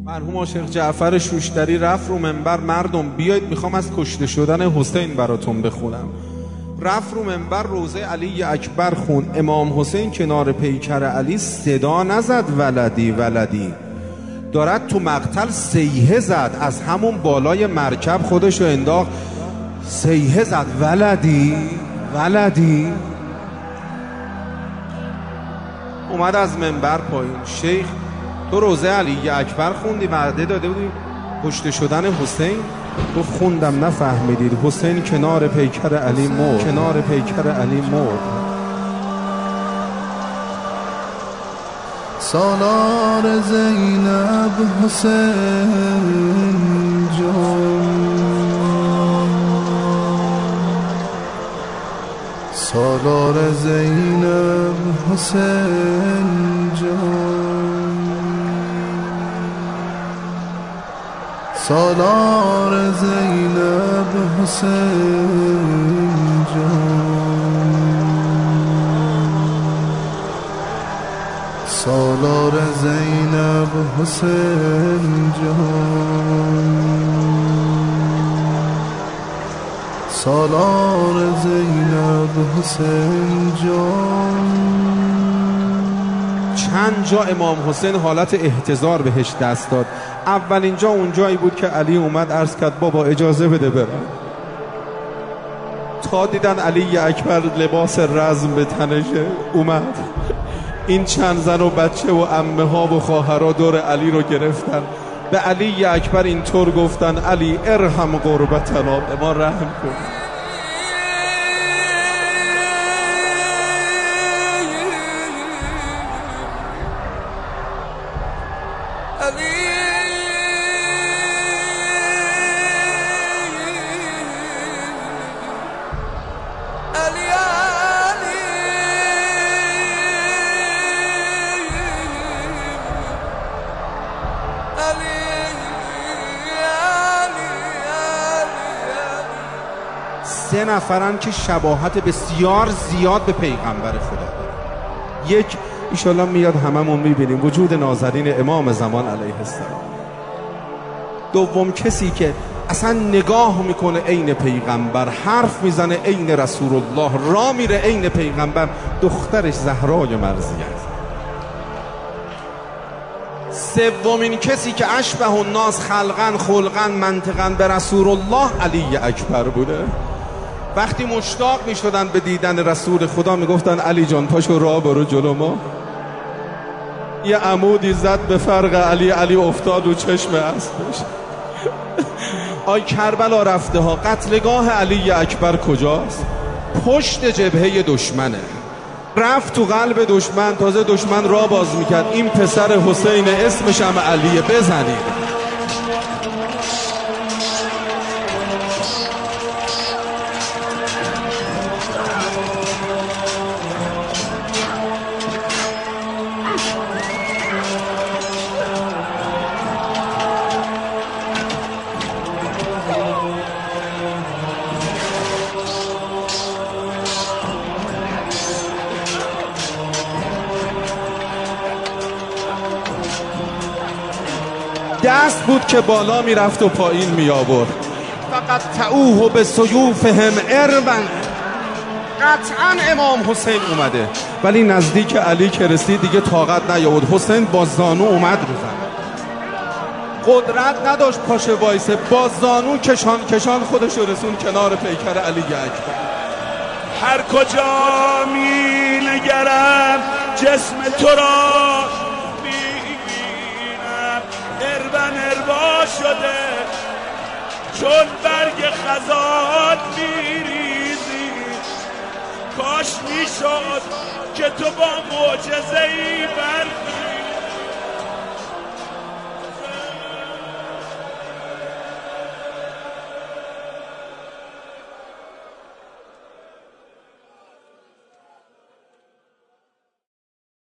مرحوم عاشق جعفر شوشتری رفت رو منبر: مردم بیایید میخوام از کشته شدن حسین براتون بخونم. رفت رو منبر روضه علی اکبر خون. امام حسین کنار پیکر علی صدا نزد ولدی ولدی، دارد تو مقتل صیحه زد. از همون بالای مرکب خودشو انداخت، صیحه زد ولدی ولدی. اومد از منبر پایین: شیخ تو روضه علی اکبر خوندی، وعده داده بودی کشته شدن حسین؟ گفت خوندم نفهمیدید، حسین کنار پیکر علی مرد، کنار پیکر علی مرد. سالار زینب حسین جان، سالار زینب حسین جان، سالار زینب حسین جان، سالار زینب حسین جان، سالار زینب حسین جان. چند جا امام حسین حالت احتضار بهش دست داد. اولین جا اون جایی بود که علی اومد عرض کرد بابا اجازه بده برم. تا دیدن علی اکبر لباس رزم به تنشه اومد، این چند زن و بچه و عمه ها و خواهرها دور علی رو گرفتن، به علی اکبر اینطور گفتن: علی ارحم قربتنا، به ما رحم کن. سه نفرن که شباهت بسیار زیاد به پیغمبر خدا دارن. یک ایشالله میاد هممون میبینیم، وجود نازنین امام زمان علیه السلام. دوم کسی که اصلا نگاه میکنه عین پیغمبر، حرف میزنه عین رسول الله، را میره عین پیغمبر، دخترش زهرای مرضیه. سومین کسی که اشبه الناس خلقن خلقن منطقن به رسول الله علی اکبر بوده. وقتی مشتاق می شدن به دیدن رسول خدا می گفتن علی جان پاشو راه برو جلو ما. یه عمودی زد به فرق علی، علی افتاد و چشم اسبش. آی کربلا رفته ها، قتلگاه علی اکبر کجاست؟ پشت جبهه دشمنه. رفت تو قلب دشمن، تازه دشمن را باز میکرد این پسر حسین اسمش هم علیه، بزنید. دست بود که بالا میرفت و پایین می آورد. فقط تعوه به سیوفهم اربن. قطعا امام حسین اومده، ولی نزدیک علی که رسید دیگه طاقت نیاورد. حسین با زانو اومد رو زمین، قدرت نداشت پاشه وایسه، با زانو کشان کشان خودش رسون کنار پیکر علی اکبر. هر کجا می نگرم جسم تو را میبینم، اربن اربا شده چون برگ خزان میریزی. کاش میشد که تو با معجزه‌ای برخی